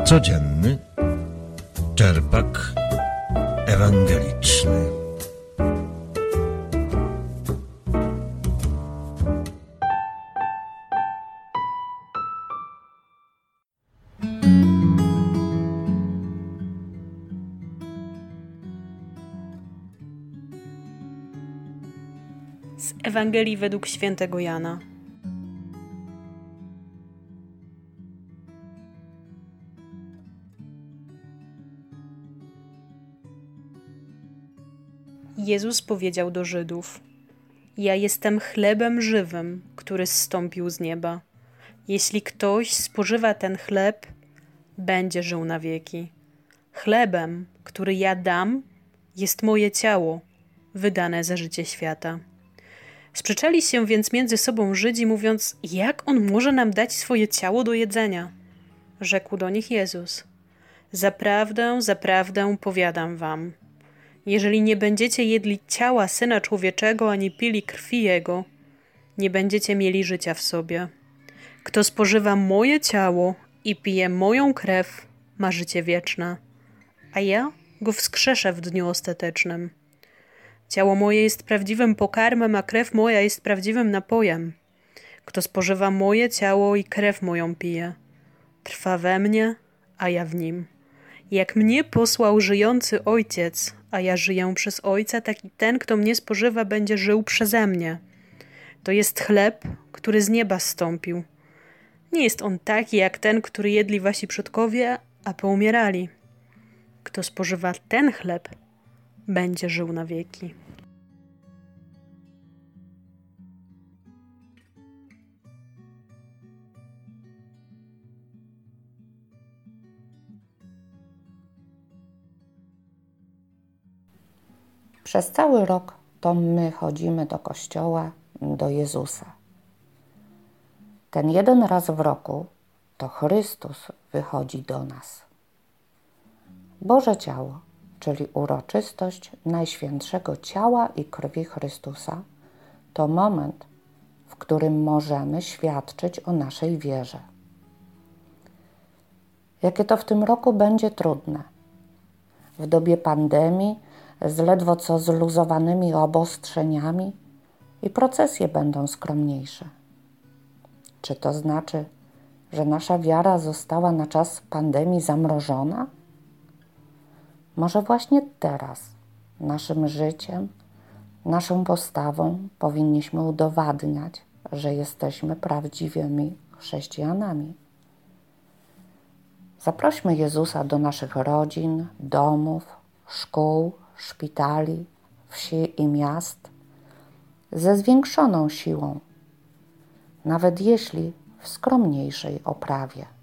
Codzienny czerpak ewangeliczny. Z Ewangelii według świętego Jana. Jezus powiedział do Żydów: Ja jestem chlebem żywym, który zstąpił z nieba. Jeśli ktoś spożywa ten chleb, będzie żył na wieki. Chlebem, który ja dam, jest moje ciało, wydane za życie świata. Sprzeczali się więc między sobą Żydzi, mówiąc: jak on może nam dać swoje ciało do jedzenia? Rzekł do nich Jezus: Zaprawdę, zaprawdę powiadam wam, jeżeli nie będziecie jedli ciała Syna Człowieczego, ani pili krwi Jego, nie będziecie mieli życia w sobie. Kto spożywa moje ciało i pije moją krew, ma życie wieczne, a ja go wskrzeszę w dniu ostatecznym. Ciało moje jest prawdziwym pokarmem, a krew moja jest prawdziwym napojem. Kto spożywa moje ciało i krew moją pije, trwa we mnie, a ja w nim. Jak mnie posłał żyjący Ojciec, a ja żyję przez Ojca, tak i ten, kto mnie spożywa, będzie żył przeze mnie. To jest chleb, który z nieba zstąpił. Nie jest on taki jak ten, który jedli wasi przodkowie, a poumierali. Kto spożywa ten chleb, będzie żył na wieki. Przez cały rok to my chodzimy do kościoła, do Jezusa. Ten jeden raz w roku to Chrystus wychodzi do nas. Boże Ciało, czyli uroczystość Najświętszego Ciała i Krwi Chrystusa, to moment, w którym możemy świadczyć o naszej wierze. Jakie to w tym roku będzie trudne. W dobie pandemii, z ledwo co zluzowanymi obostrzeniami i procesje będą skromniejsze. Czy to znaczy, że nasza wiara została na czas pandemii zamrożona? Może właśnie teraz, naszym życiem, naszą postawą powinniśmy udowadniać, że jesteśmy prawdziwymi chrześcijanami. Zaprośmy Jezusa do naszych rodzin, domów, szkół, szpitali, wsi i miast ze zwiększoną siłą, nawet jeśli w skromniejszej oprawie.